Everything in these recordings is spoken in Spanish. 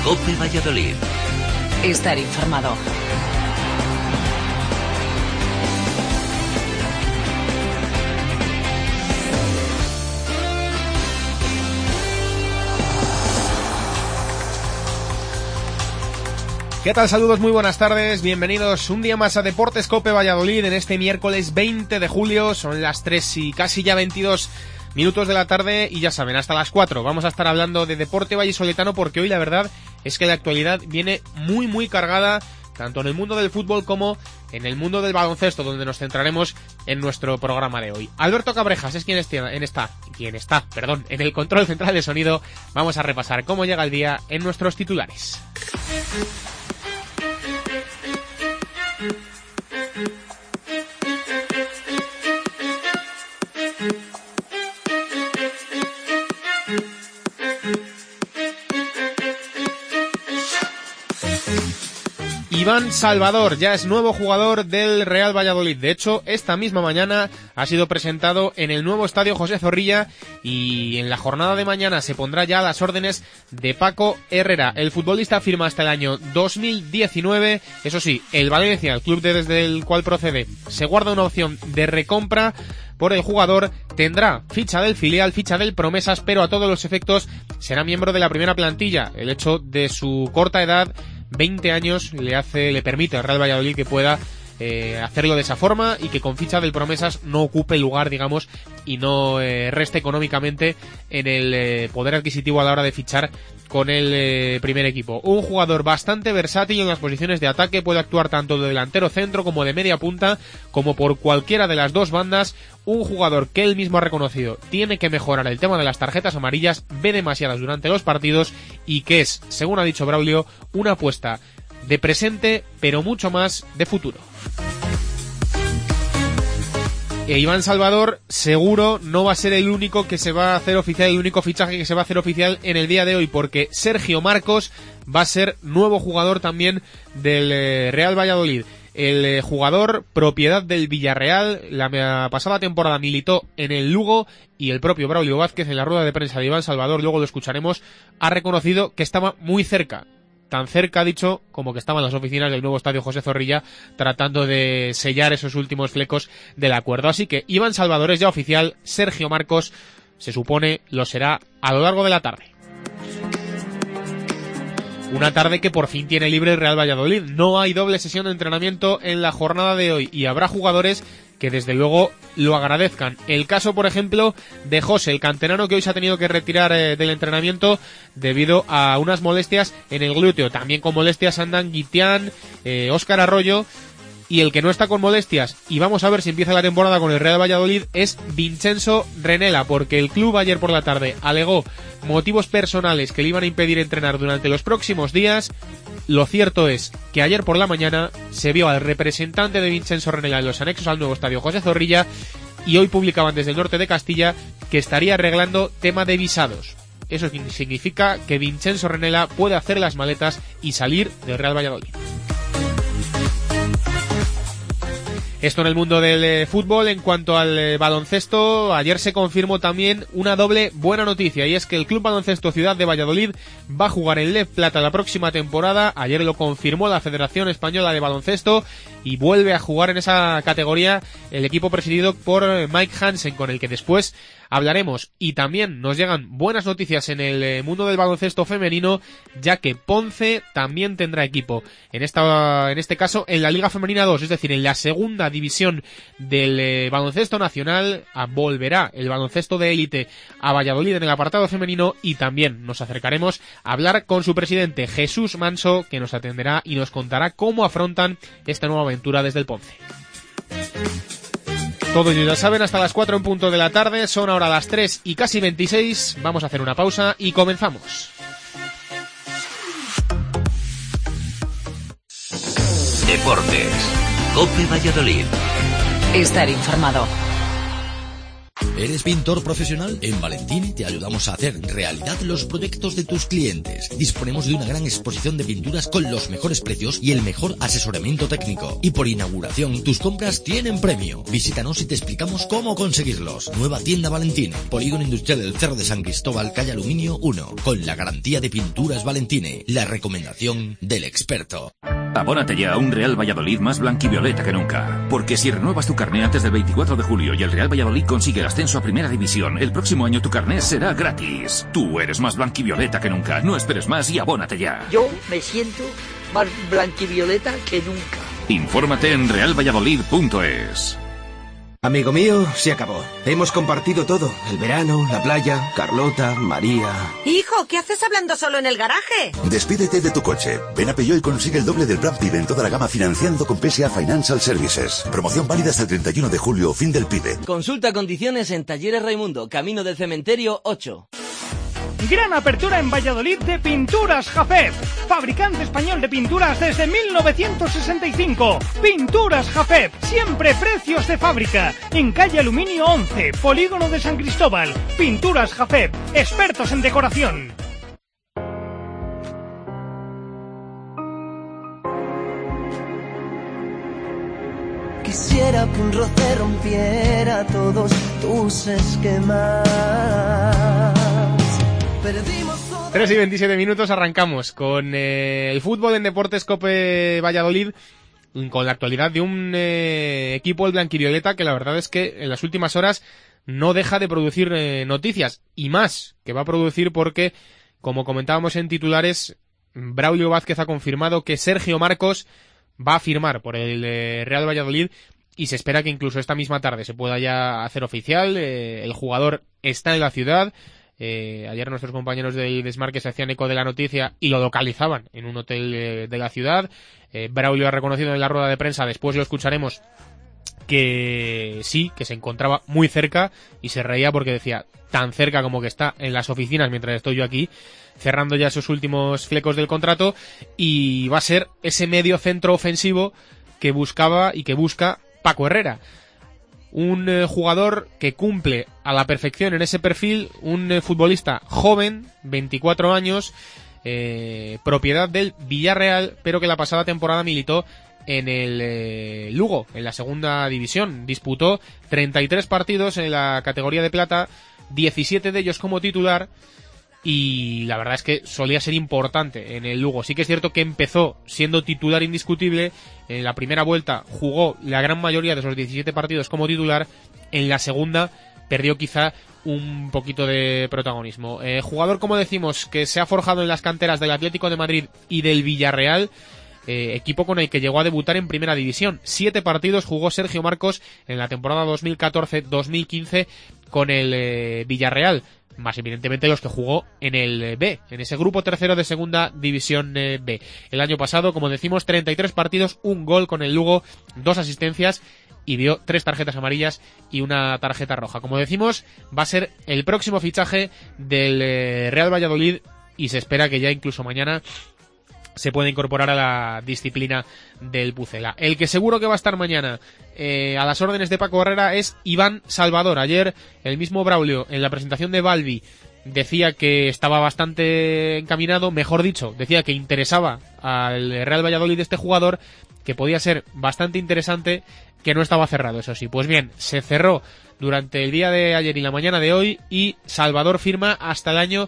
COPE Valladolid. Estar informado. ¿Qué tal? Saludos, muy buenas tardes, bienvenidos un día más a Deportes COPE Valladolid en este miércoles 20 de julio, son las 3 y casi ya 22 minutos de la tarde y ya saben, hasta las 4 vamos a estar hablando de deporte vallisoletano porque hoy la verdad es que la actualidad viene muy cargada, tanto en el mundo del fútbol como en el mundo del baloncesto, donde nos centraremos en nuestro programa de hoy. Alberto Cabrejas es quien está en el control central de sonido. Vamos a repasar cómo llega el día en nuestros titulares. Iván Salvador ya es nuevo jugador del Real Valladolid. De hecho, esta misma mañana ha sido presentado en el nuevo estadio José Zorrilla y en la jornada de mañana se pondrá ya a las órdenes de Paco Herrera. El futbolista firma hasta el año 2019. Eso sí, el Valencia, el club desde el cual procede, se guarda una opción de recompra por el jugador. Tendrá ficha del filial, ficha del Promesas, pero a todos los efectos será miembro de la primera plantilla. El hecho de su corta edad, 20 años, le permite al Real Valladolid que pueda hacerlo de esa forma y que con ficha del Promesas no ocupe lugar, digamos, y no reste económicamente en el poder adquisitivo a la hora de fichar con el primer equipo. Un jugador bastante versátil en las posiciones de ataque, puede actuar tanto de delantero centro como de media punta, como por cualquiera de las dos bandas. Un jugador que él mismo ha reconocido tiene que mejorar el tema de las tarjetas amarillas, ve demasiadas durante los partidos y que es, según ha dicho Braulio, una apuesta de presente pero mucho más de futuro. Iván Salvador seguro no va a ser el único que se va a hacer oficial, el único fichaje que se va a hacer oficial en el día de hoy, porque Sergio Marcos va a ser nuevo jugador también del Real Valladolid. El jugador propiedad del Villarreal, la pasada temporada militó en el Lugo y el propio Braulio Vázquez en la rueda de prensa de Iván Salvador, luego lo escucharemos, ha reconocido que estaba muy cerca. Tan cerca, ha dicho, como que estaban las oficinas del nuevo estadio José Zorrilla tratando de sellar esos últimos flecos del acuerdo. Así que Iván Salvador es ya oficial, Sergio Marcos se supone lo será a lo largo de la tarde. Una tarde que por fin tiene libre el Real Valladolid. No hay doble sesión de entrenamiento en la jornada de hoy y habrá jugadores que desde luego lo agradezcan. El caso, por ejemplo, de José, el canterano que hoy se ha tenido que retirar del entrenamiento debido a unas molestias en el glúteo. También con molestias andan Guitián, Óscar Arroyo. Y el que no está con molestias, y vamos a ver si empieza la temporada con el Real Valladolid, es Vincenzo Renela, porque el club ayer por la tarde alegó motivos personales que le iban a impedir entrenar durante los próximos días. Lo cierto es que ayer por la mañana se vio al representante de Vincenzo Renela en los anexos al nuevo estadio José Zorrilla y hoy publicaban desde el norte de Castilla que estaría arreglando tema de visados. Eso significa que Vincenzo Renela puede hacer las maletas y salir del Real Valladolid. Esto en el mundo del fútbol. En cuanto al baloncesto, ayer se confirmó también una doble buena noticia, y es que el Club Baloncesto Ciudad de Valladolid va a jugar en Lez Plata la próxima temporada. Ayer lo confirmó la Federación Española de Baloncesto y vuelve a jugar en esa categoría el equipo presidido por Mike Hansen, con el que después hablaremos. Y también nos llegan buenas noticias en el mundo del baloncesto femenino, ya que Ponce también tendrá equipo, en este caso en la Liga Femenina 2, es decir, en la segunda división del baloncesto nacional. Volverá el baloncesto de élite a Valladolid en el apartado femenino, y también nos acercaremos a hablar con su presidente Jesús Manso, que nos atenderá y nos contará cómo afrontan esta nueva aventura desde el Ponce. Todo ello ya saben, hasta las 4 en punto de la tarde. Son ahora las 3 y casi 26. Vamos a hacer una pausa y comenzamos. Deportes. COPE Valladolid. Estar informado. ¿Eres pintor profesional? En Valentini te ayudamos a hacer realidad los proyectos de tus clientes. Disponemos de una gran exposición de pinturas con los mejores precios y el mejor asesoramiento técnico. Y por inauguración, tus compras tienen premio. Visítanos y te explicamos cómo conseguirlos. Nueva tienda Valentini, Polígono Industrial del Cerro de San Cristóbal, calle Aluminio 1, con la garantía de Pinturas Valentini, la recomendación del experto. Abónate ya a un Real Valladolid más blanquivioleta que nunca. Porque si renuevas tu carné antes del 24 de julio y el Real Valladolid consigue el ascenso a Primera División, el próximo año tu carné será gratis. Tú eres más blanquivioleta que nunca. No esperes más y abónate ya. Yo me siento más blanquivioleta que nunca. Infórmate en realvalladolid.es. Amigo mío, se acabó. Hemos compartido todo. El verano, la playa, Carlota, María... Hijo, ¿qué haces hablando solo en el garaje? Despídete de tu coche. Ven a Peugeot y consigue el doble del plan PIB en toda la gama financiando con PSA Financial Services. Promoción válida hasta el 31 de julio, fin del PIB. Consulta condiciones en Talleres Raimundo, Camino del Cementerio 8. Gran apertura en Valladolid de Pinturas Jafet. Fabricante español de pinturas desde 1965. Pinturas Jafet. Siempre precios de fábrica. En calle Aluminio 11, Polígono de San Cristóbal. Pinturas Jafet. Expertos en decoración. Quisiera que un roce rompiera todos tus esquemas. 3 y 27 minutos, arrancamos con el fútbol en Deportes Cope Valladolid, con la actualidad de un equipo, el blanquivioleta, que la verdad es que en las últimas horas no deja de producir noticias, y más que va a producir porque, como comentábamos en titulares, Braulio Vázquez ha confirmado que Sergio Marcos va a firmar por el Real Valladolid, y se espera que incluso esta misma tarde se pueda ya hacer oficial. El jugador está en la ciudad. Ayer nuestros compañeros del Desmarque se hacían eco de la noticia y lo localizaban en un hotel de la ciudad. Braulio ha reconocido en la rueda de prensa, después lo escucharemos, que sí, que se encontraba muy cerca, y se reía porque decía, tan cerca como que está en las oficinas mientras estoy yo aquí, cerrando ya sus últimos flecos del contrato, y va a ser ese medio centro ofensivo que buscaba y que busca Paco Herrera. Un jugador que cumple a la perfección en ese perfil, un futbolista joven, 24 años, propiedad del Villarreal, pero que la pasada temporada militó en el Lugo, en la segunda división. Disputó 33 partidos en la categoría de plata, 17 de ellos como titular, y la verdad es que solía ser importante en el Lugo. Sí que es cierto que empezó siendo titular indiscutible. En la primera vuelta jugó la gran mayoría de esos 17 partidos como titular. En la segunda perdió quizá un poquito de protagonismo. Jugador, como decimos, que se ha forjado en las canteras del Atlético de Madrid y del Villarreal, equipo con el que llegó a debutar en primera división. 7 partidos jugó Sergio Marcos en la temporada 2014-2015 con el Villarreal, más evidentemente los que jugó en el B, en ese grupo tercero de segunda división B. El año pasado, como decimos, 33 partidos, un gol con el Lugo, 2 asistencias, y dio 3 tarjetas amarillas y una tarjeta roja. Como decimos, va a ser el próximo fichaje del Real Valladolid, y se espera que ya incluso mañana se puede incorporar a la disciplina del Pucela. El que seguro que va a estar mañana a las órdenes de Paco Herrera es Iván Salvador. Ayer el mismo Braulio, en la presentación de Balbi, decía que estaba bastante encaminado, mejor dicho, decía que interesaba al Real Valladolid este jugador, que podía ser bastante interesante, que no estaba cerrado, eso sí. Pues bien, se cerró durante el día de ayer y la mañana de hoy, y Salvador firma hasta el año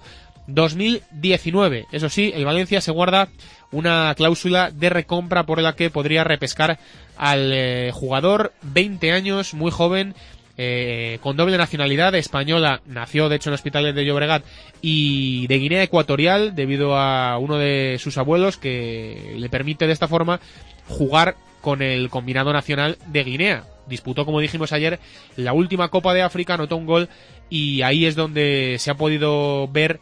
2019. Eso sí, el Valencia se guarda una cláusula de recompra por la que podría repescar al jugador, 20 años, muy joven, con doble nacionalidad española. Nació de hecho en Hospitalet de Llobregat y de Guinea Ecuatorial, debido a uno de sus abuelos que le permite de esta forma jugar con el combinado nacional de Guinea. Disputó, como dijimos ayer, la última Copa de África, anotó un gol, y ahí es donde se ha podido ver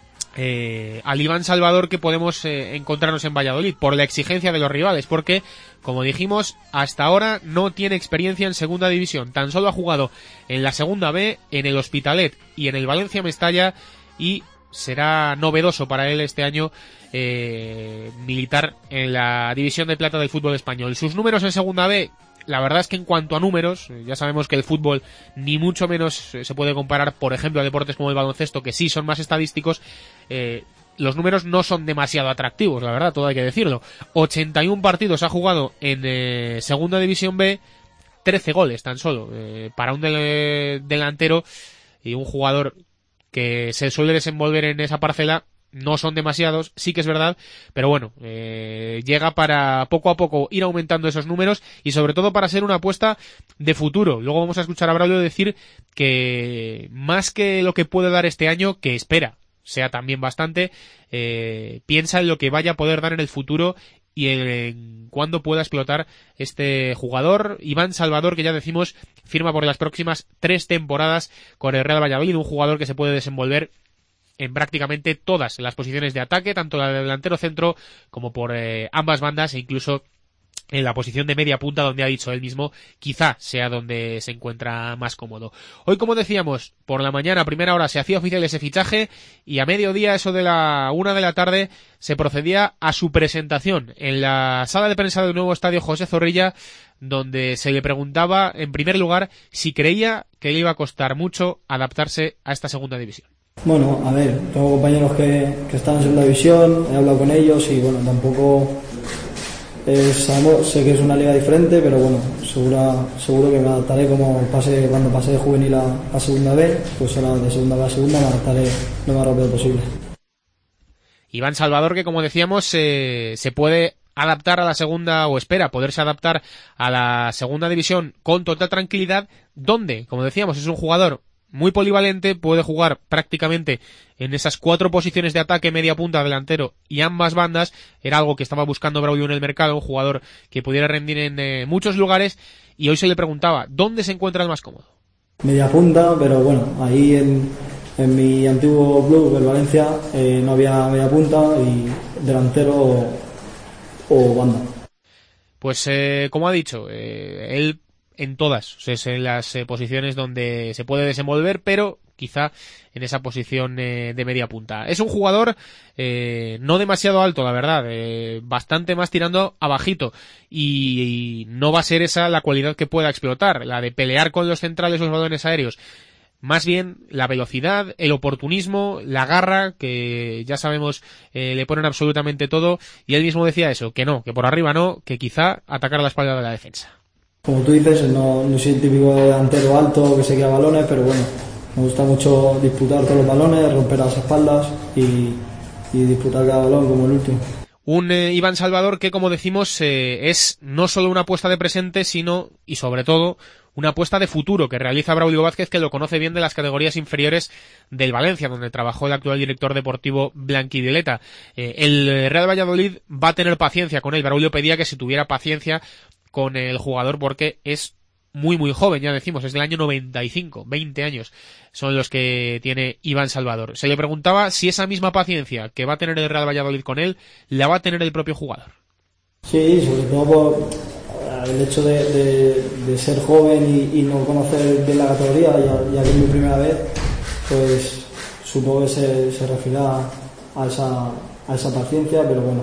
al Iván Salvador que podemos encontrarnos en Valladolid, por la exigencia de los rivales, porque, como dijimos, hasta ahora no tiene experiencia en segunda división. Tan solo ha jugado en la segunda B, en el Hospitalet y en el Valencia Mestalla, y será novedoso para él este año militar en la división de plata del fútbol español. Sus números en segunda B, La verdad es que en cuanto a números, ya sabemos que el fútbol ni mucho menos se puede comparar, por ejemplo, a deportes como el baloncesto, que sí son más estadísticos. Los números no son demasiado atractivos, la verdad, todo hay que decirlo. 81 partidos ha jugado en Segunda División B, 13 goles tan solo. Para un delantero y un jugador que se suele desenvolver en esa parcela, no son demasiados, sí que es verdad, pero bueno, llega para poco a poco ir aumentando esos números y sobre todo para ser una apuesta de futuro. Luego vamos a escuchar a Braulio decir que más que lo que puede dar este año, que espera sea también bastante, piensa en lo que vaya a poder dar en el futuro y en cuándo pueda explotar este jugador. Iván Salvador, que ya decimos, firma por las próximas 3 temporadas con el Real Valladolid, un jugador que se puede desenvolver en prácticamente todas las posiciones de ataque, tanto la de delantero centro como por ambas bandas, e incluso en la posición de media punta, donde ha dicho él mismo quizá sea donde se encuentra más cómodo. Hoy, como decíamos, por la mañana, a primera hora, se hacía oficial ese fichaje y a mediodía, eso de la 1 de la tarde, se procedía a su presentación en la sala de prensa del nuevo estadio José Zorrilla, donde se le preguntaba, en primer lugar, si creía que le iba a costar mucho adaptarse a esta segunda división. Bueno, a ver, tengo compañeros que están en segunda división, he hablado con ellos y bueno, tampoco sé que es una liga diferente, pero bueno, seguro que me adaptaré cuando pase de juvenil a segunda B, pues ahora de segunda B a segunda me adaptaré lo más rápido posible. Iván Salvador, que como decíamos, se puede adaptar a la segunda, o espera poderse adaptar a la segunda división con total tranquilidad, donde, como decíamos, es un jugador muy polivalente, puede jugar prácticamente en esas 4 posiciones de ataque, media punta, delantero y ambas bandas. Era algo que estaba buscando Braulio en el mercado, un jugador que pudiera rendir en muchos lugares, y hoy se le preguntaba ¿dónde se encuentra el más cómodo? Media punta, pero bueno, ahí en mi antiguo club, el Valencia, no había media punta y delantero o banda. Pues como ha dicho, él en todas, es en las posiciones donde se puede desenvolver, pero quizá en esa posición de media punta. Es un jugador no demasiado alto, la verdad, bastante más tirando a bajito, y no va a ser esa la cualidad que pueda explotar, la de pelear con los centrales los balones aéreos. Más bien la velocidad, el oportunismo, la garra, que ya sabemos le ponen absolutamente todo, y él mismo decía eso, que no, que por arriba no, que quizá atacar a la espalda de la defensa. Como tú dices, no soy el típico delantero alto que se queda balones, pero bueno, me gusta mucho disputar todos los balones, romper las espaldas y disputar cada balón como el último. Un Iván Salvador que, como decimos, es no solo una apuesta de presente, sino, y sobre todo, una apuesta de futuro que realiza Braulio Vázquez, que lo conoce bien de las categorías inferiores del Valencia, donde trabajó el actual director deportivo blanquivioleta. El Real Valladolid va a tener paciencia con él. Braulio pedía que se tuviera paciencia con el jugador porque es muy muy joven, ya decimos, es del año 95, 20 años son los que tiene Iván Salvador. Se le preguntaba si esa misma paciencia que va a tener el Real Valladolid con él, la va a tener el propio jugador. Sí, sobre todo por el hecho de ser joven y no conocer bien la categoría, ya que es mi primera vez, pues supongo que se refiere a esa paciencia, pero bueno,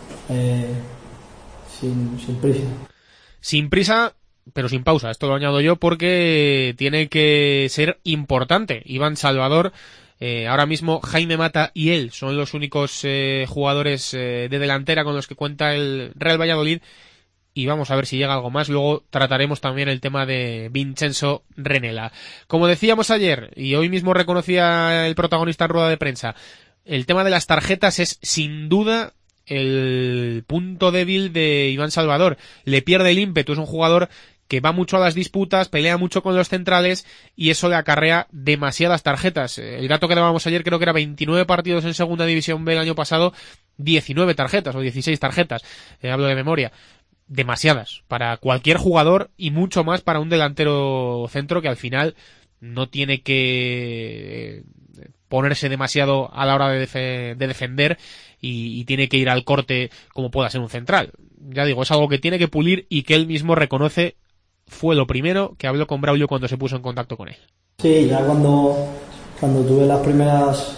sin prisa. Sin prisa, pero sin pausa. Esto lo añado yo porque tiene que ser importante. Iván Salvador, ahora mismo Jaime Mata y él son los únicos jugadores de delantera con los que cuenta el Real Valladolid, y vamos a ver si llega algo más. Luego trataremos también el tema de Vincenzo Renela. Como decíamos ayer, y hoy mismo reconocía el protagonista en rueda de prensa, el tema de las tarjetas es sin duda el punto débil de Iván Salvador. Le pierde el ímpetu, es un jugador que va mucho a las disputas, pelea mucho con los centrales y eso le acarrea demasiadas tarjetas. El dato que dábamos ayer creo que era 29 partidos en Segunda División B el año pasado, 19 tarjetas o 16 tarjetas, hablo de memoria. Demasiadas para cualquier jugador y mucho más para un delantero centro que al final no tiene que ponerse demasiado a la hora de defender y tiene que ir al corte como pueda ser un central. Ya digo, es algo que tiene que pulir y que él mismo reconoce. Fue lo primero que habló con Braulio cuando se puso en contacto con él. Sí, ya cuando tuve las primeras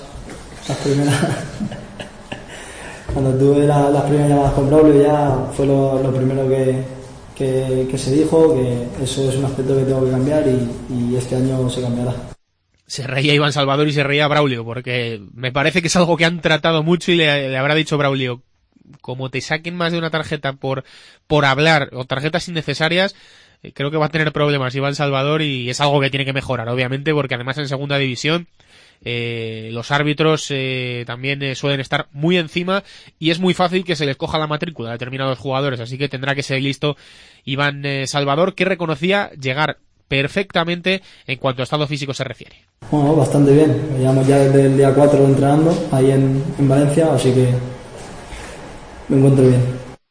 cuando tuve las primeras llamadas con Braulio, ya fue lo primero que que se dijo, que eso es un aspecto que tengo que cambiar y este año se cambiará. Se reía Iván Salvador y se reía Braulio, porque me parece que es algo que han tratado mucho y le habrá dicho Braulio, como te saquen más de una tarjeta por hablar o tarjetas innecesarias, creo que va a tener problemas Iván Salvador y es algo que tiene que mejorar, obviamente, porque además en segunda división los árbitros también suelen estar muy encima y es muy fácil que se les coja la matrícula a determinados jugadores, así que tendrá que ser listo Iván Salvador, que reconocía llegar perfectamente en cuanto a estado físico se refiere. Bueno, bastante bien. Llevamos ya desde el día 4 entrenando ahí en Valencia, así que me encuentro bien.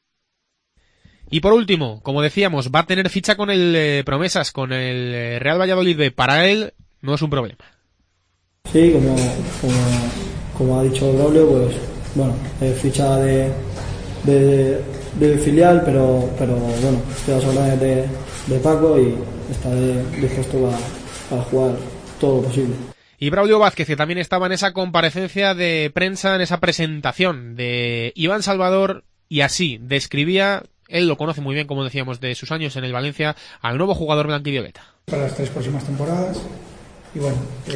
Y por último, como decíamos, va a tener ficha con el Promesas, con el Real Valladolid B. Para él no es un problema. Sí, como ha dicho Braulio, pues bueno, ficha de filial, pero bueno, estoy a las órdenes de Paco y estaré dispuesto a jugar todo lo posible. Y Braulio Vázquez, que también estaba en esa comparecencia de prensa, en esa presentación de Iván Salvador, y así describía, él lo conoce muy bien, como decíamos, de sus años en el Valencia, al nuevo jugador blanquivioleta. Para las 3 próximas temporadas, y bueno,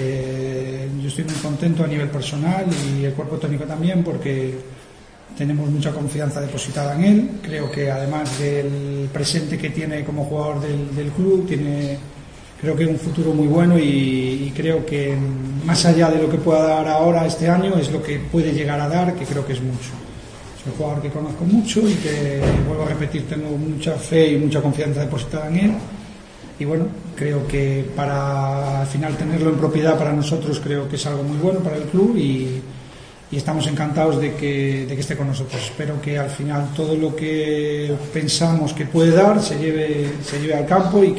yo estoy muy contento a nivel personal y el cuerpo técnico también, porque tenemos mucha confianza depositada en él. Creo que además del presente que tiene como jugador del club, tiene, creo que un futuro muy bueno y creo que más allá de lo que pueda dar ahora este año es lo que puede llegar a dar, que creo que es mucho. Es un jugador que conozco mucho y que, vuelvo a repetir, tengo mucha fe y mucha confianza depositada en él. Y bueno, creo que para al final tenerlo en propiedad para nosotros creo que es algo muy bueno para el club y estamos encantados de que esté con nosotros. Espero que al final todo lo que pensamos que puede dar se lleve al campo y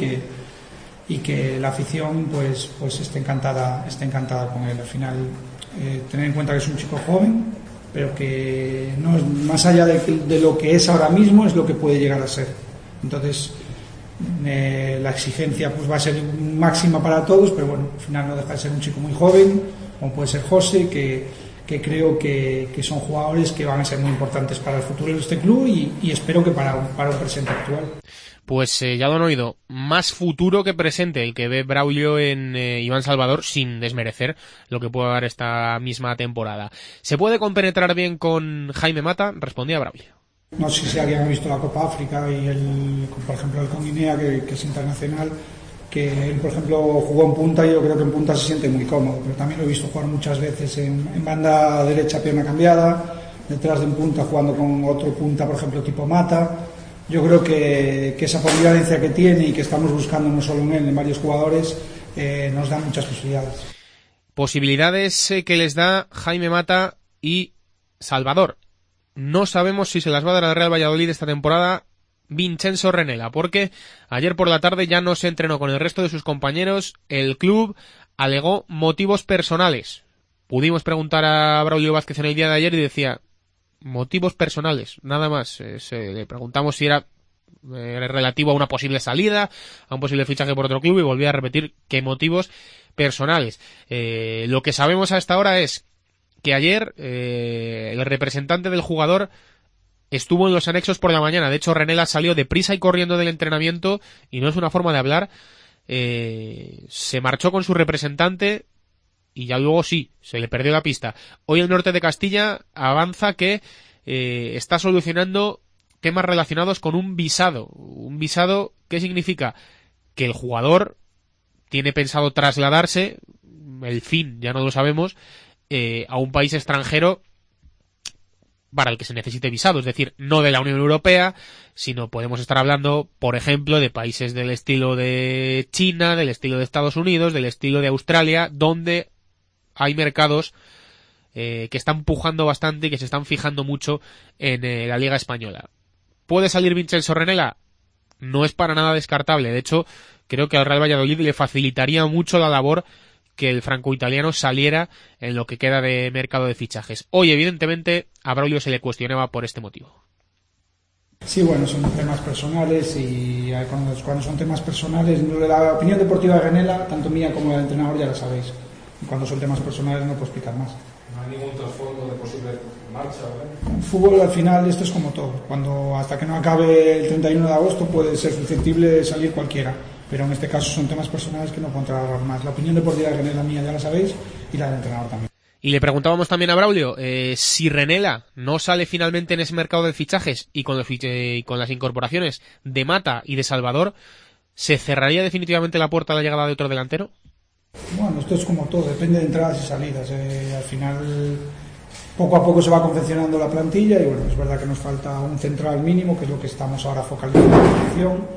que la afición pues esté encantada con él. Al final tener en cuenta que es un chico joven, pero que no es, más allá de lo que es ahora mismo, es lo que puede llegar a ser. Entonces la exigencia pues va a ser máxima para todos, pero bueno, al final no deja de ser un chico muy joven, como puede ser José, que creo que son jugadores que van a ser muy importantes para el futuro de este club y espero que para un presente actual. Pues ya lo han oído, más futuro que presente el que ve Braulio en Iván Salvador, sin desmerecer lo que puede dar esta misma temporada. ¿Se puede compenetrar bien con Jaime Mata? Respondía Braulio. No sé si alguien ha visto la Copa África y por ejemplo el con Guinea, que es internacional, que él por ejemplo jugó en punta y yo creo que en punta se siente muy cómodo, pero también lo he visto jugar muchas veces en banda derecha, pierna cambiada, detrás de un punta jugando con otro punta, por ejemplo tipo Mata. Yo creo que esa polivalencia que tiene y que estamos buscando no solo en él, en varios jugadores, nos da muchas posibilidades. Posibilidades que les da Jaime Mata y Salvador. No sabemos si se las va a dar al Real Valladolid esta temporada Vincenzo Renela, porque ayer por la tarde ya no se entrenó con el resto de sus compañeros. El club alegó motivos personales. Pudimos preguntar a Braulio Vázquez en el día de ayer y decía motivos personales, nada más. Le preguntamos si era relativo a una posible salida, a un posible fichaje por otro club, y volvía a repetir que motivos personales. Lo que sabemos a esta hora es que ayer el representante del jugador estuvo en los anexos por la mañana. De hecho, Renela salió deprisa y corriendo del entrenamiento, y no es una forma de hablar. Se marchó con su representante y ya luego sí, se le perdió la pista. Hoy el Norte de Castilla avanza que está solucionando temas relacionados con un visado. ¿Un visado qué significa? Que el jugador tiene pensado trasladarse, el fin ya no lo sabemos, a un país extranjero para el que se necesite visado, es decir, no de la Unión Europea, sino podemos estar hablando, por ejemplo, de países del estilo de China, del estilo de Estados Unidos, del estilo de Australia, donde hay mercados que están pujando bastante y que se están fijando mucho en la Liga Española. ¿Puede salir Vincenzo Renela? No es para nada descartable. De hecho, creo que al Real Valladolid le facilitaría mucho la labor que el franco-italiano saliera en lo que queda de mercado de fichajes. Hoy, evidentemente, a Braulio se le cuestionaba por este motivo. Sí, bueno, son temas personales y cuando son temas personales, la opinión deportiva de Renela, tanto mía como la del entrenador, ya la sabéis. Y cuando son temas personales no puedo explicar más. No hay ningún trasfondo de posible marcha, ¿verdad? En fútbol al final esto es como todo. Hasta que no acabe el 31 de agosto puede ser susceptible de salir cualquiera. Pero en este caso son temas personales que no puedo entrar a hablar más. La opinión deportiva de René es la mía, ya la sabéis, y la del entrenador también. Y le preguntábamos también a Braulio, si Renela no sale finalmente en ese mercado de fichajes y con las incorporaciones de Mata y de Salvador, ¿se cerraría definitivamente la puerta a la llegada de otro delantero? Bueno, esto es como todo, depende de entradas y salidas. Al final, poco a poco se va confeccionando la plantilla y bueno, es verdad que nos falta un central mínimo, que es lo que estamos ahora focalizando en la posición,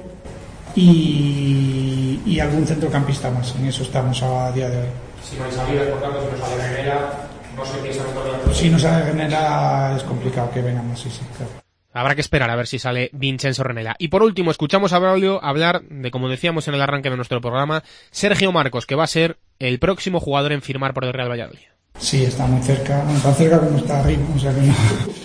y algún centrocampista más. En eso estamos a día de hoy. Si no hay salidas, por tanto, si no sale Renela, no se piensa en otro delantero. Si no sale Renela es complicado que venga más, sí, claro. Habrá que esperar a ver si sale Vincenzo Renela. Y por último, escuchamos a Braulio hablar de, como decíamos en el arranque de nuestro programa, Sergio Marcos, que va a ser el próximo jugador en firmar por el Real Valladolid. Sí, está muy cerca, bueno, tan cerca como está arriba, o sea que no.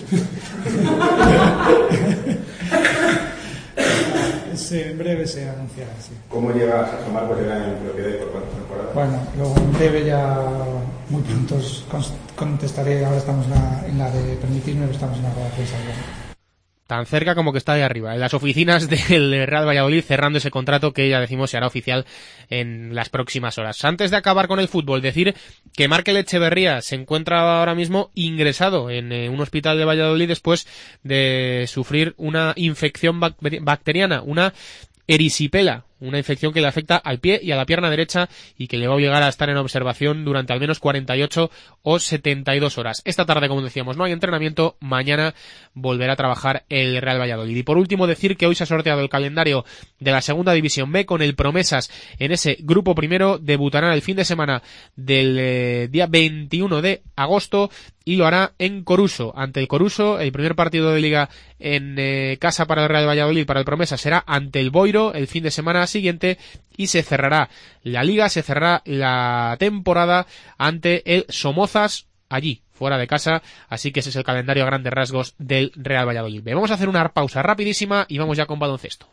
En breve se anunciará, sí. ¿Cómo llega Sergio Marcos en propiedad y por cuántas temporadas? Bueno, luego en breve ya, muy pronto contestaré, ahora estamos en la de permitirme, pero estamos en la rueda de prensa. Tan cerca como que está ahí arriba, en las oficinas del Real Valladolid, cerrando ese contrato que ya decimos se hará oficial en las próximas horas. Antes de acabar con el fútbol, decir que Markel Echeverría se encuentra ahora mismo ingresado en un hospital de Valladolid después de sufrir una infección bacteriana, una erisipela, una infección que le afecta al pie y a la pierna derecha y que le va a obligar a estar en observación durante al menos 48 o 72 horas. Esta tarde, como decíamos, no hay entrenamiento, mañana volverá a trabajar el Real Valladolid. Y por último, decir que hoy se ha sorteado el calendario de la Segunda División B con el Promesas en ese grupo primero. Debutará el fin de semana del día 21 de agosto y lo hará en Coruso, ante el Coruso. El primer partido de liga en casa para el Real Valladolid, para el Promesas, será ante el Boiro el fin de semana siguiente y se cerrará la liga, se cerrará la temporada ante el Somozas allí, fuera de casa, así que ese es el calendario a grandes rasgos del Real Valladolid. Vamos a hacer una pausa rapidísima y vamos ya con baloncesto.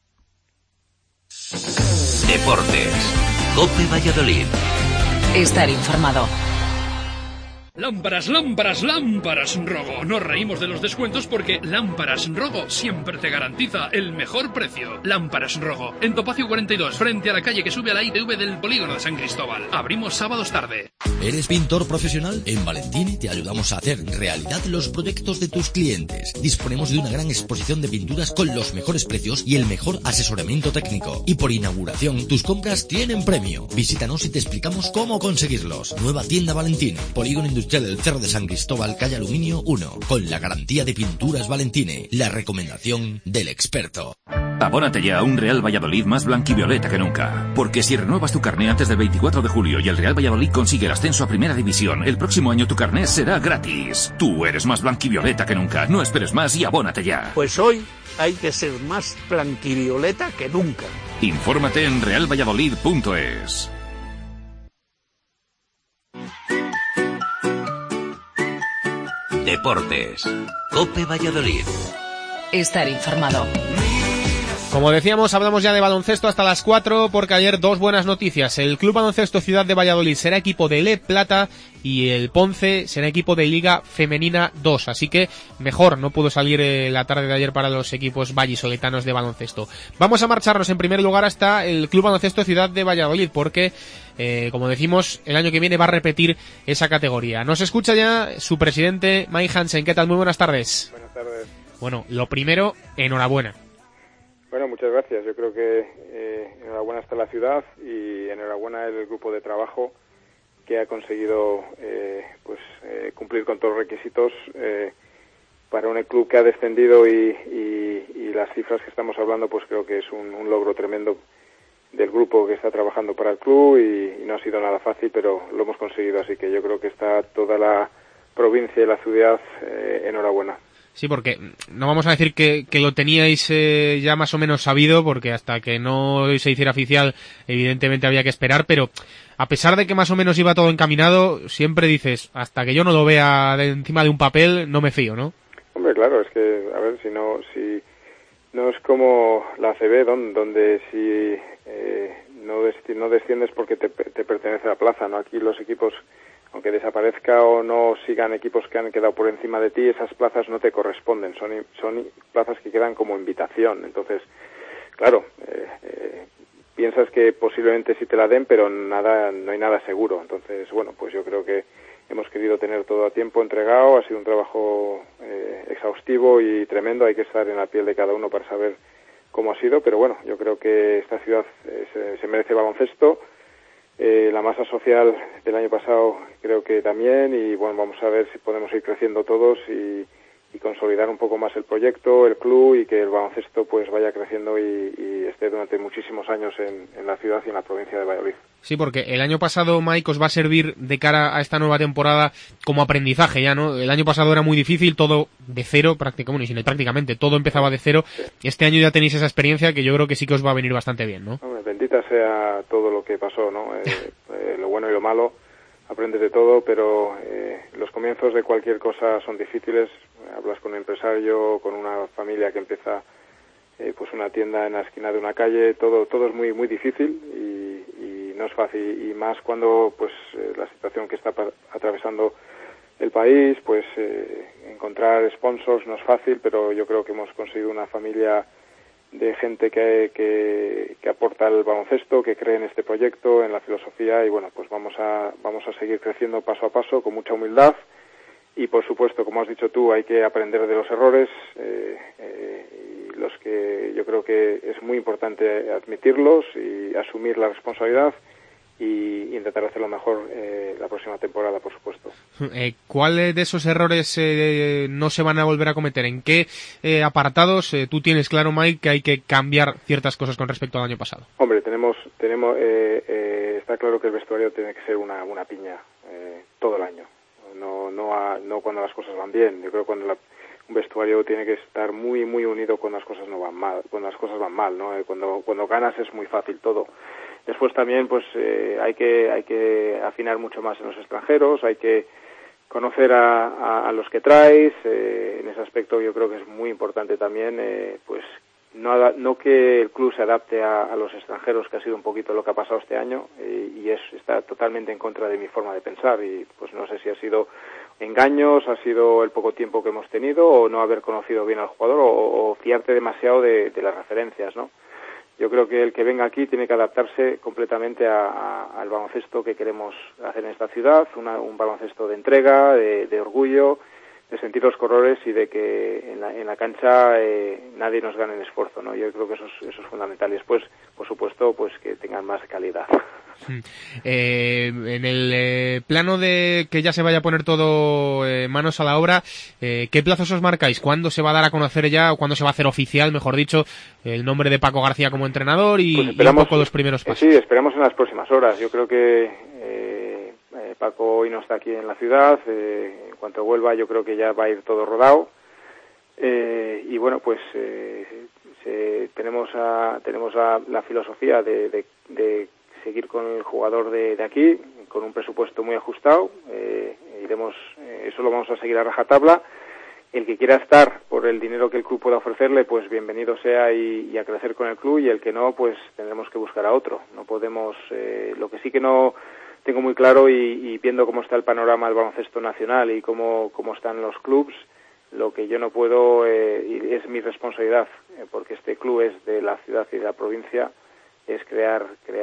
Deportes. COPE Valladolid. Estar informado. Lámparas, lámparas, lámparas Rogo. Nos reímos de los descuentos porque Lámparas Rogo siempre te garantiza el mejor precio. Lámparas Rogo, en Topacio 42, frente a la calle que sube a la ITV del polígono de San Cristóbal. Abrimos sábados tarde. ¿Eres pintor profesional? En Valentini te ayudamos a hacer realidad los proyectos de tus clientes. Disponemos de una gran exposición de pinturas con los mejores precios y el mejor asesoramiento técnico. Y por inauguración, tus compras tienen premio. Visítanos y te explicamos cómo conseguirlos. Nueva tienda Valentini, polígono industrial del Cerro de San Cristóbal, calle Aluminio 1, con la garantía de Pinturas Valentini, la recomendación del experto. Abónate ya a un Real Valladolid más blanquivioleta que nunca. Porque si renuevas tu carné antes del 24 de julio y el Real Valladolid consigue el ascenso a Primera División, el próximo año tu carné será gratis. Tú eres más blanquivioleta que nunca. No esperes más y abónate ya. Pues hoy hay que ser más blanquivioleta que nunca. Infórmate en realvalladolid.es. Deportes. COPE Valladolid. Estar informado. Como decíamos, hablamos ya de baloncesto hasta las 4 porque ayer dos buenas noticias. El Club Baloncesto Ciudad de Valladolid será equipo de Le Plata y el Ponce será equipo de Liga Femenina 2. Así que mejor no pudo salir la tarde de ayer para los equipos vallisoletanos de baloncesto. Vamos a marcharnos en primer lugar hasta el Club Baloncesto Ciudad de Valladolid porque, como decimos, el año que viene va a repetir esa categoría. Nos escucha ya su presidente, Mike Hansen. ¿Qué tal? Muy buenas tardes. Buenas tardes. Bueno, lo primero, enhorabuena. Bueno, muchas gracias. Yo creo que enhorabuena está la ciudad y enhorabuena el grupo de trabajo que ha conseguido cumplir con todos los requisitos para un club que ha descendido y las cifras que estamos hablando, pues creo que es un logro tremendo del grupo que está trabajando para el club y no ha sido nada fácil, pero lo hemos conseguido. Así que yo creo que está toda la provincia y la ciudad enhorabuena. Sí, porque no vamos a decir que lo teníais ya más o menos sabido, porque hasta que no se hiciera oficial, evidentemente había que esperar, pero a pesar de que más o menos iba todo encaminado, siempre dices, hasta que yo no lo vea encima de un papel, no me fío, ¿no? Hombre, claro, es que, a ver, si no es como la ACB, donde si no desciendes porque te pertenece la plaza, ¿no? Aquí los equipos aunque desaparezca o no sigan equipos que han quedado por encima de ti, esas plazas no te corresponden, son plazas que quedan como invitación. Entonces, claro, piensas que posiblemente sí te la den, pero no hay nada seguro. Entonces, bueno, pues yo creo que hemos querido tener todo a tiempo entregado, ha sido un trabajo exhaustivo y tremendo, hay que estar en la piel de cada uno para saber cómo ha sido, pero bueno, yo creo que esta ciudad se merece baloncesto. La masa social del año pasado creo que también, y bueno, vamos a ver si podemos ir creciendo todos y consolidar un poco más el proyecto, el club, y que el baloncesto pues vaya creciendo y esté durante muchísimos años en la ciudad y en la provincia de Valladolid. Sí, porque el año pasado, Mike, os va a servir de cara a esta nueva temporada como aprendizaje ya, ¿no? El año pasado era muy difícil, todo de cero, prácticamente todo empezaba de cero. Este año ya tenéis esa experiencia que yo creo que sí que os va a venir bastante bien, ¿no? Hombre, bendita sea todo lo que pasó, ¿no? Lo bueno y lo malo, aprendes de todo, pero los comienzos de cualquier cosa son difíciles. Hablas con un empresario, con una familia que empieza pues una tienda en la esquina de una calle, todo es muy muy difícil y no es fácil, y más cuando pues la situación que está atravesando el país, pues encontrar sponsors no es fácil, pero yo creo que hemos conseguido una familia de gente que aporta al baloncesto, que cree en este proyecto, en la filosofía, y bueno, pues vamos a seguir creciendo paso a paso con mucha humildad. Y por supuesto, como has dicho tú, hay que aprender de los errores, y los que yo creo que es muy importante admitirlos y asumir la responsabilidad y intentar hacerlo mejor la próxima temporada, por supuesto. ¿Cuál de esos errores no se van a volver a cometer? ¿En qué apartados tú tienes claro, Mike, que hay que cambiar ciertas cosas con respecto al año pasado? Hombre, está claro que el vestuario tiene que ser una piña todo el año. No cuando las cosas van bien. Yo creo que cuando un vestuario tiene que estar muy muy unido cuando las cosas no van mal, cuando las cosas van mal, ¿no? Cuando ganas es muy fácil todo. Después también pues hay que afinar mucho más en los extranjeros, hay que conocer a los que traes. En ese aspecto yo creo que es muy importante también pues no que el club se adapte a los extranjeros, que ha sido un poquito lo que ha pasado este año, y está totalmente en contra de mi forma de pensar, y pues no sé si ha sido engaños, ha sido el poco tiempo que hemos tenido, o no haber conocido bien al jugador, o fiarte demasiado de las referencias, ¿no? Yo creo que el que venga aquí tiene que adaptarse completamente al baloncesto que queremos hacer en esta ciudad, un baloncesto de entrega, de orgullo, de sentir los colores y de que en la cancha nadie nos gane el esfuerzo, ¿no? Yo creo que eso es fundamental. Y después, por supuesto, pues que tengan más calidad. En el plano de que ya se vaya a poner todo manos a la obra, ¿qué plazos os marcáis? ¿Cuándo se va a dar a conocer ya, o cuándo se va a hacer oficial, mejor dicho, el nombre de Paco García como entrenador y un poco los primeros pasos? Sí, esperamos en las próximas horas. Yo creo que Paco hoy no está aquí en la ciudad. En cuanto vuelva, yo creo que ya va a ir todo rodado. Y bueno, pues tenemos la filosofía de seguir con el jugador de aquí, con un presupuesto muy ajustado. Eso lo vamos a seguir a rajatabla. El que quiera estar por el dinero que el club pueda ofrecerle, pues bienvenido sea y a crecer con el club, y el que no, pues tendremos que buscar a otro. No podemos, lo que sí que no tengo muy claro, y viendo cómo está el panorama del baloncesto nacional y cómo están los clubs, lo que yo no puedo, y es mi responsabilidad, porque este club es de la ciudad y de la provincia, es crear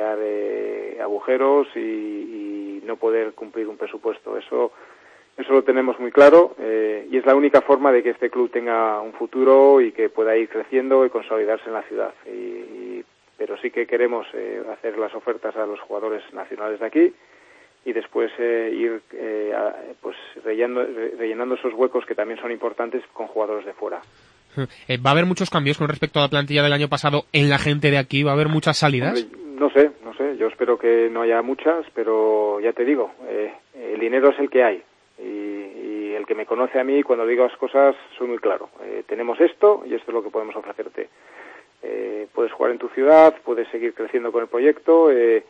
agujeros y no poder cumplir un presupuesto. Eso lo tenemos muy claro, y es la única forma de que este club tenga un futuro y que pueda ir creciendo y consolidarse en la ciudad. Pero sí que queremos hacer las ofertas a los jugadores nacionales de aquí, y después ir pues rellenando esos huecos que también son importantes con jugadores de fuera. ¿Va a haber muchos cambios con respecto a la plantilla del año pasado en la gente de aquí? ¿Va a haber muchas salidas? Hombre, no sé. Yo espero que no haya muchas, pero ya te digo, el dinero es el que hay. Y el que me conoce a mí, cuando digo las cosas, soy muy claro. Tenemos esto y esto es lo que podemos ofrecerte. Puedes jugar en tu ciudad, puedes seguir creciendo con el proyecto.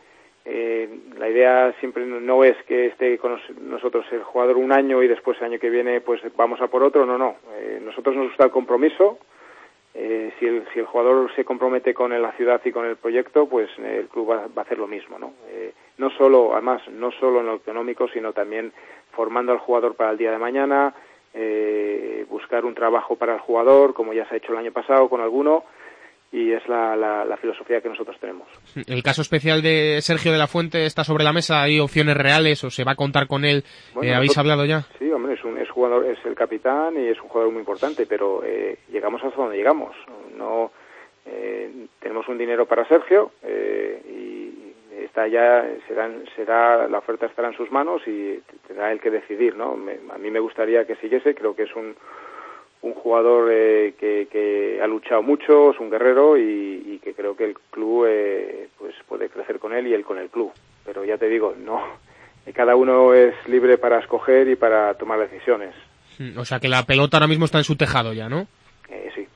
La idea siempre no es que esté con nosotros el jugador un año y después el año que viene pues vamos a por otro. No. Nosotros nos gusta el compromiso. Si el jugador se compromete con la ciudad y con el proyecto, pues el club va a hacer lo mismo, ¿no? no solo en lo económico, sino también formando al jugador para el día de mañana, buscar un trabajo para el jugador, como ya se ha hecho el año pasado con alguno, y es la filosofía que nosotros tenemos. El caso especial de Sergio de la Fuente está sobre la mesa. ¿Hay opciones reales o se va a contar con él? Bueno, ¿habéis hablado ya? Sí, hombre, es jugador, es el capitán y es un jugador muy importante, pero llegamos hasta donde llegamos. No tenemos un dinero para Sergio y está ya la oferta estará en sus manos y tendrá él que decidir, ¿no? A mí me gustaría que siguiese. Creo que es un jugador que ha luchado mucho, es un guerrero y que creo que el club pues puede crecer con él y él con el club. Pero ya te digo, no, cada uno es libre para escoger y para tomar decisiones. O sea que la pelota ahora mismo está en su tejado ya, ¿no? Sí.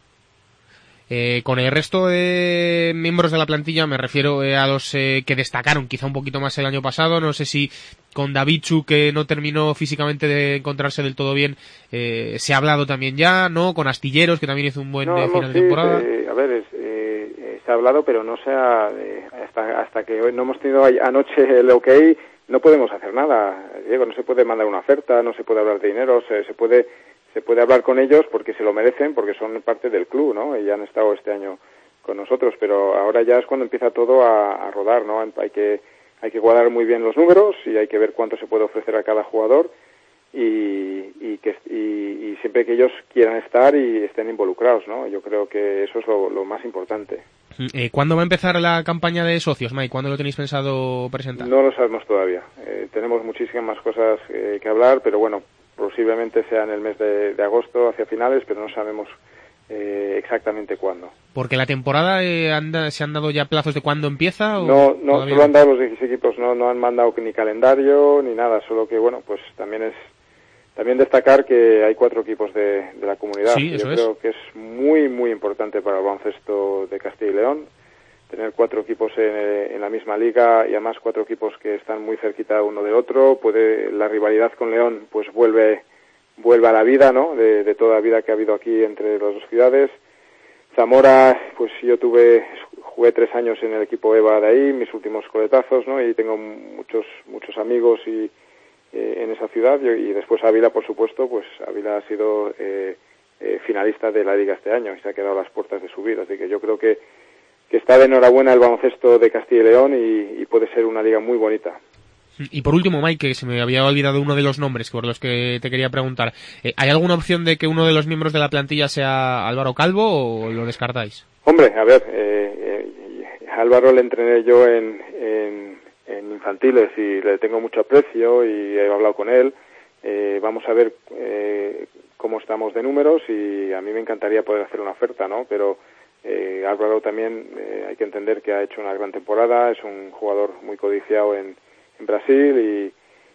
Con el resto de miembros de la plantilla, me refiero a los que destacaron quizá un poquito más el año pasado. No sé si con Davichu, que no terminó físicamente de encontrarse del todo bien, se ha hablado también ya, ¿no? Con Astilleros, que también hizo un buen final de temporada. Se ha hablado, pero no se ha, hasta que hoy no hemos tenido anoche el OK, no podemos hacer nada. Diego, no se puede mandar una oferta, no se puede hablar de dinero, se puede hablar con ellos porque se lo merecen, porque son parte del club, ¿no? Y ya han estado este año con nosotros, pero ahora ya es cuando empieza todo a rodar, ¿no? Hay que cuadrar muy bien los números y hay que ver cuánto se puede ofrecer a cada jugador y siempre que ellos quieran estar y estén involucrados, ¿no? Yo creo que eso es lo más importante. ¿Cuándo va a empezar la campaña de socios, Mike? ¿Cuándo lo tenéis pensado presentar? No lo sabemos todavía. Tenemos muchísimas cosas que hablar, pero bueno, posiblemente sea en el mes de agosto, hacia finales, pero no sabemos exactamente cuándo. ¿Porque la temporada se han dado ya plazos de cuándo empieza? No, solo han dado los 16 equipos, no han mandado ni calendario ni nada, solo que bueno, pues también destacar que hay 4 equipos de la comunidad. Sí, yo creo que es muy, muy importante para el baloncesto de Castilla y León tener 4 equipos en la misma liga y además 4 equipos que están muy cerquita uno del otro. La rivalidad con León pues vuelve a la vida, ¿no? De toda la vida que ha habido aquí entre las dos ciudades. Zamora, pues yo jugué 3 años en el equipo EVA de ahí, mis últimos coletazos, ¿no? Y tengo muchos amigos en esa ciudad. Y después Ávila, por supuesto, pues Ávila ha sido finalista de la liga este año y se ha quedado a las puertas de subir. Así que yo creo que está de enhorabuena el baloncesto de Castilla y León y puede ser una liga muy bonita. Y por último, Mike, que se me había olvidado uno de los nombres por los que te quería preguntar. ¿Hay alguna opción de que uno de los miembros de la plantilla sea Álvaro Calvo o lo descartáis? Hombre, a ver, Álvaro le entrené yo en infantiles y le tengo mucho aprecio y he hablado con él. Vamos a ver cómo estamos de números y a mí me encantaría poder hacer una oferta, ¿no? Pero Álvaro también hay que entender que ha hecho una gran temporada, es un jugador muy codiciado en Brasil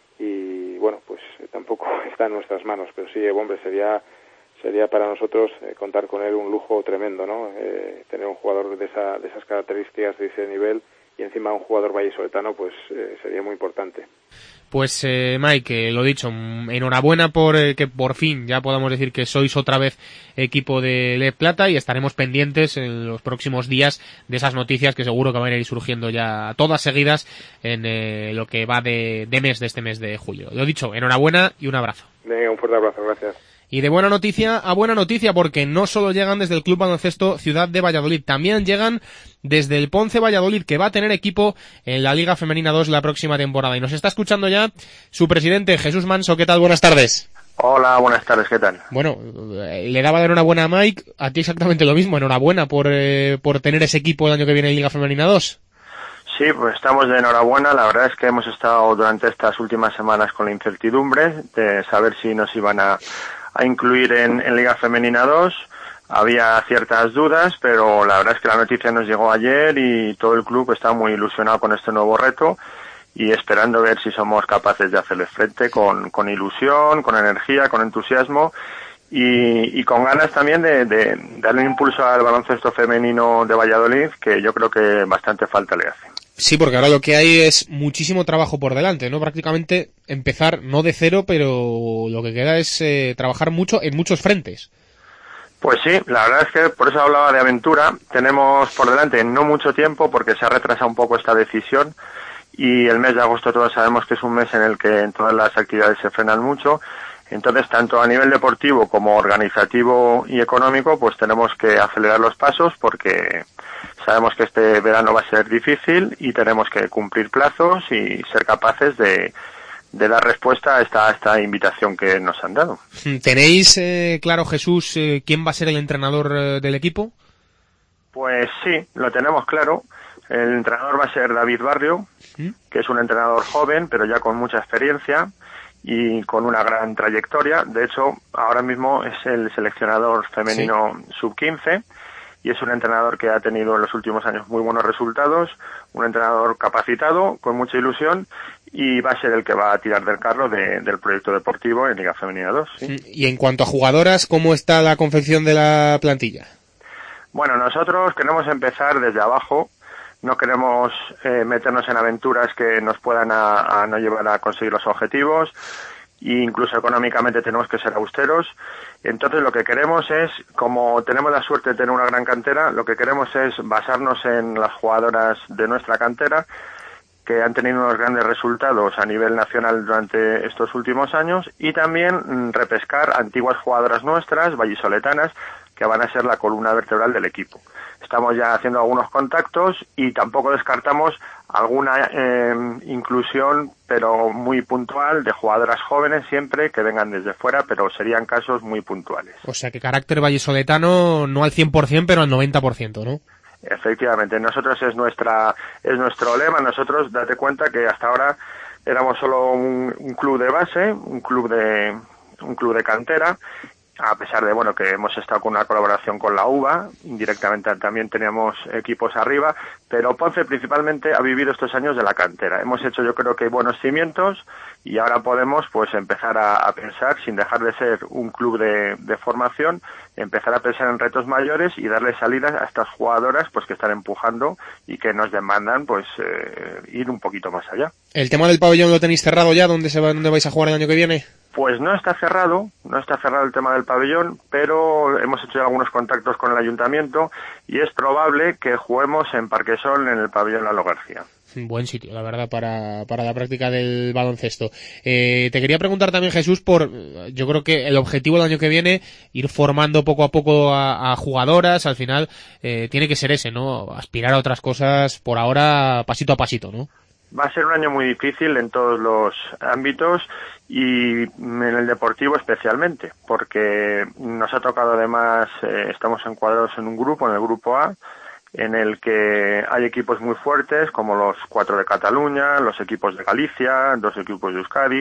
y bueno, pues tampoco está en nuestras manos, pero sí, hombre, sería para nosotros contar con él un lujo tremendo, ¿no? Tener un jugador de esas características, de ese nivel y encima un jugador vallisoletano, pues sería muy importante. Pues Mike, lo dicho, enhorabuena por que por fin ya podamos decir que sois otra vez equipo de Le Plata y estaremos pendientes en los próximos días de esas noticias que seguro que van a ir surgiendo ya todas seguidas en lo que va de este mes de julio. Lo dicho, enhorabuena y un abrazo. Venga, un fuerte abrazo, gracias. Y de buena noticia a buena noticia, porque no solo llegan desde el Club Baloncesto Ciudad de Valladolid, también llegan desde el Ponce Valladolid, que va a tener equipo en la Liga Femenina 2 la próxima temporada. Y nos está escuchando ya su presidente, Jesús Manso. ¿Qué tal? Buenas tardes. Hola, buenas tardes, ¿qué tal? Bueno, le daba la enhorabuena a Mike, a ti exactamente lo mismo, enhorabuena por tener ese equipo el año que viene en Liga Femenina 2. Sí, pues estamos de enhorabuena. La verdad es que hemos estado durante estas últimas semanas con la incertidumbre de saber si nos iban a incluir en Liga Femenina 2. Había ciertas dudas, pero la verdad es que la noticia nos llegó ayer y todo el club está muy ilusionado con este nuevo reto y esperando ver si somos capaces de hacerle frente con ilusión, con energía, con entusiasmo y con ganas también de darle un impulso al baloncesto femenino de Valladolid, que yo creo que bastante falta le hace. Sí, porque ahora lo que hay es muchísimo trabajo por delante, ¿no? Prácticamente empezar, no de cero, pero lo que queda es trabajar mucho en muchos frentes. Pues sí, la verdad es que por eso hablaba de aventura. Tenemos por delante no mucho tiempo porque se ha retrasado un poco esta decisión y el mes de agosto todos sabemos que es un mes en el que todas las actividades se frenan mucho. Entonces, tanto a nivel deportivo como organizativo y económico, pues tenemos que acelerar los pasos porque sabemos que este verano va a ser difícil y tenemos que cumplir plazos y ser capaces de dar respuesta a esta invitación que nos han dado. ¿Tenéis claro, Jesús, quién va a ser el entrenador del equipo? Pues sí, lo tenemos claro. El entrenador va a ser David Barrio, que es un entrenador joven, pero ya con mucha experiencia y con una gran trayectoria. De hecho, ahora mismo es el seleccionador femenino sub-15 y es un entrenador que ha tenido en los últimos años muy buenos resultados, un entrenador capacitado, con mucha ilusión, y va a ser el que va a tirar del carro del proyecto deportivo en Liga Femenina 2. ¿Sí? Y en cuanto a jugadoras, ¿cómo está la confección de la plantilla? Bueno, nosotros queremos empezar desde abajo. No queremos meternos en aventuras que nos puedan a no llevar a conseguir los objetivos, e incluso económicamente tenemos que ser austeros. Entonces lo que queremos es, como tenemos la suerte de tener una gran cantera, lo que queremos es basarnos en las jugadoras de nuestra cantera que han tenido unos grandes resultados a nivel nacional durante estos últimos años y también repescar antiguas jugadoras nuestras, vallisoletanas, que van a ser la columna vertebral del equipo. Estamos ya haciendo algunos contactos y tampoco descartamos alguna inclusión, pero muy puntual, de jugadoras jóvenes siempre que vengan desde fuera, pero serían casos muy puntuales. O sea que carácter vallisoletano no al 100%, pero al 90%, ¿no? Efectivamente, nosotros es nuestro lema. Nosotros, date cuenta que hasta ahora éramos solo un club de base, un club de cantera, a pesar de que hemos estado con una colaboración con la UBA, indirectamente también teníamos equipos arriba, pero Ponce principalmente ha vivido estos años de la cantera. Hemos hecho, yo creo que buenos cimientos y ahora podemos pues empezar a pensar, sin dejar de ser un club de formación, empezar a pensar en retos mayores y darle salida a estas jugadoras pues que están empujando y que nos demandan pues ir un poquito más allá. ¿El tema del pabellón lo tenéis cerrado ya? ¿Dónde vais a jugar el año que viene? Pues no está cerrado el tema del pabellón, pero hemos hecho ya algunos contactos con el ayuntamiento y es probable que juguemos en Parquesol, en el pabellón Lalo García. Buen sitio, la verdad, para la práctica del baloncesto. Te quería preguntar también, Jesús, yo creo que el objetivo del año que viene, ir formando poco a poco a jugadoras, al final tiene que ser ese, ¿no? Aspirar a otras cosas por ahora, pasito a pasito, ¿no? Va a ser un año muy difícil en todos los ámbitos y en el deportivo especialmente, porque nos ha tocado además, estamos encuadrados en un grupo, en el grupo A, en el que hay equipos muy fuertes como los 4 de Cataluña, los equipos de Galicia, 2 equipos de Euskadi.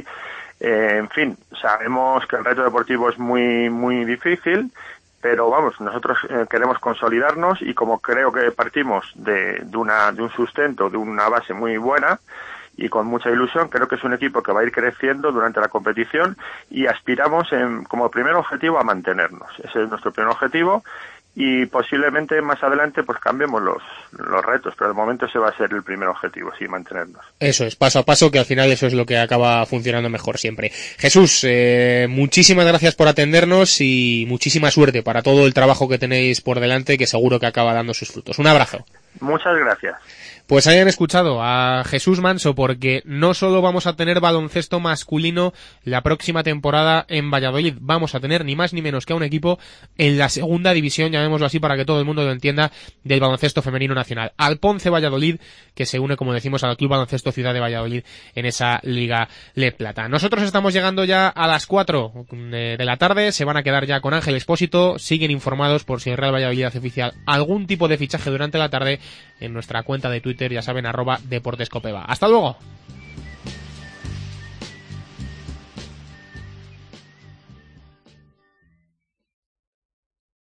En fin, sabemos que el reto deportivo es muy, muy difícil, pero vamos, nosotros queremos consolidarnos y como creo que partimos de un sustento, de una base muy buena y con mucha ilusión, creo que es un equipo que va a ir creciendo durante la competición y aspiramos como primer objetivo a mantenernos. Ese es nuestro primer objetivo y posiblemente más adelante pues cambiemos los retos, pero de momento ese va a ser el primer objetivo, sí, mantenernos. Eso es, paso a paso, que al final eso es lo que acaba funcionando mejor siempre. Jesús, muchísimas gracias por atendernos y muchísima suerte para todo el trabajo que tenéis por delante, que seguro que acaba dando sus frutos. Un abrazo. Muchas gracias. Pues hayan escuchado a Jesús Manso, porque no solo vamos a tener baloncesto masculino la próxima temporada en Valladolid, vamos a tener ni más ni menos que a un equipo en la segunda división, llamémoslo así para que todo el mundo lo entienda, del baloncesto femenino nacional. Al Ponce Valladolid, que se une, como decimos, al Club Baloncesto Ciudad de Valladolid en esa Liga LED Plata. Nosotros estamos llegando ya a las 4 de la tarde, se van a quedar ya con Ángel Expósito, siguen informados por si el Real Valladolid hace oficial algún tipo de fichaje durante la tarde en nuestra cuenta de Twitter, ya saben, @DeportesCopeva. ¡Hasta luego!